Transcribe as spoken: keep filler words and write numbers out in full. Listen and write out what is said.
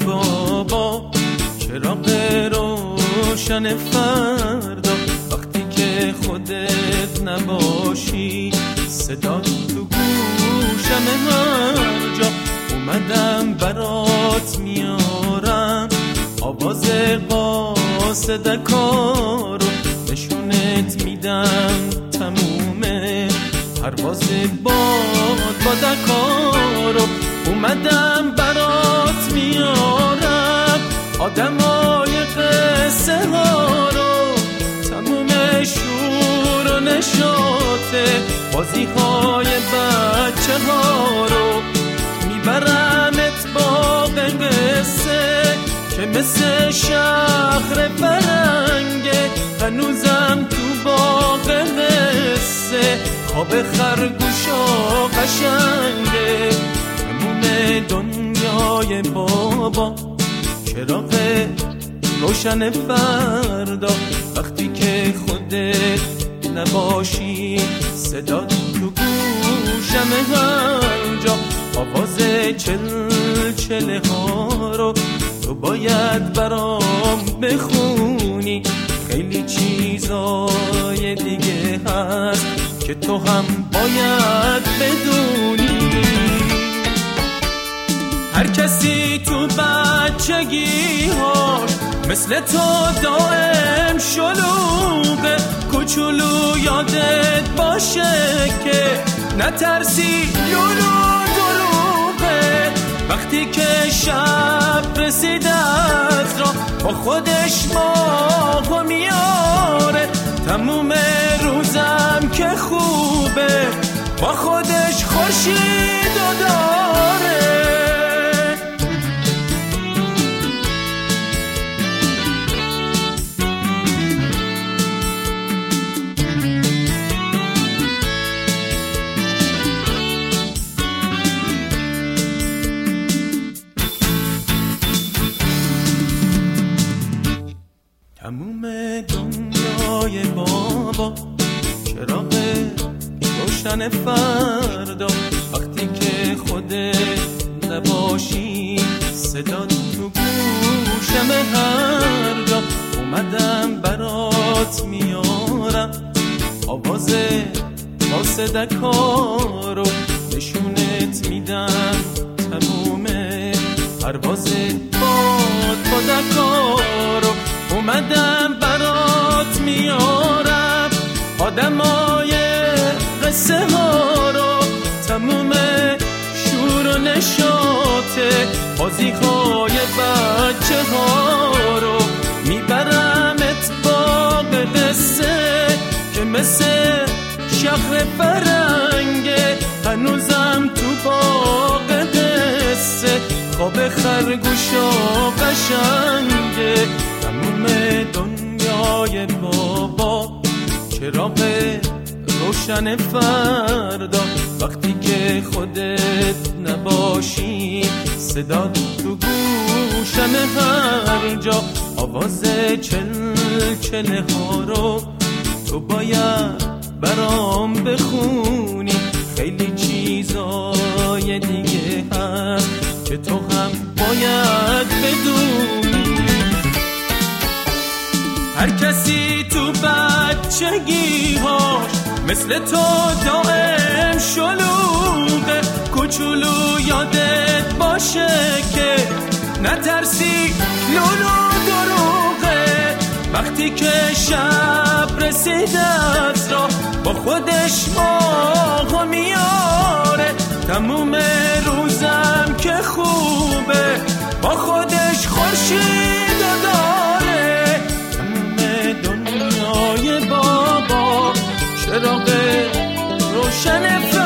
بابا چراغ روشن فردا، وقتی که خودت نباشی صدا تو گوشم هر جا. اومدم برات میارم آواز قاصدکارو، نشونت میدم تمومه پرواز باد بادکارو. اومدم برات میارم آدمای قصه ها رو، تموم شور و نشاطه بازی های بچه ها رو. میبرمت باغ قصه که مثل شهر فرنگه، هنوزم تو باغ قصه خواب خرگوشا قشنگه. تموم دنیای بابا چراغ روشن فردا، وقتی که خودت نباشی صدا تو گوشم هر جا. آواز چل چله ها رو تو باید برام بخونی، خیلی چیزای دیگه هست که تو هم باید بدونی. هر کسی تو بچگی‌هاش مثل تو دائم شلوغه، کوچولو یادت باشه که نترسی لولو دروغه. وقتی که شب رسید از راه با خودش ماهو میاره، تموم روزم که خوبه با خودش خورشید و داره. تموم دنیای بابا چراغ روشن فردا، وقتی که خودت نباشی صدا تو گوشم هر جا. اومدم برات میارم آواز قاصدکارو، نشونت میدم تمومه پرواز باد بادکارو. اومدم برات میارم آدمای قصه ها رو، تموم شور و نشاطه بازی های بچه ها رو. میبرمت باغ قصه که مثل شهر فرنگه، هنوزم تو باغ قصه خواب خرگوشا قشنگه. تموم دنیای بابا چراغ روشن فردا، وقتی که خودت نباشی صدا تو گوشم هر جا. آواز چل چله ها رو تو باید برام بخونی، خیلی چیزای دیگه هست که تو هم باید بدونی. هر کسی تو بچگی‌هاش مثل تو دائم شلوغه، کوچولو یادت باشه که نترسی لولو دروغه. وقتی که شب رسید از راه با خودش ماهو میاره، تموم روزم که خوبه با خودش خورشید داره. تموم دنیای بابا چراغ روشن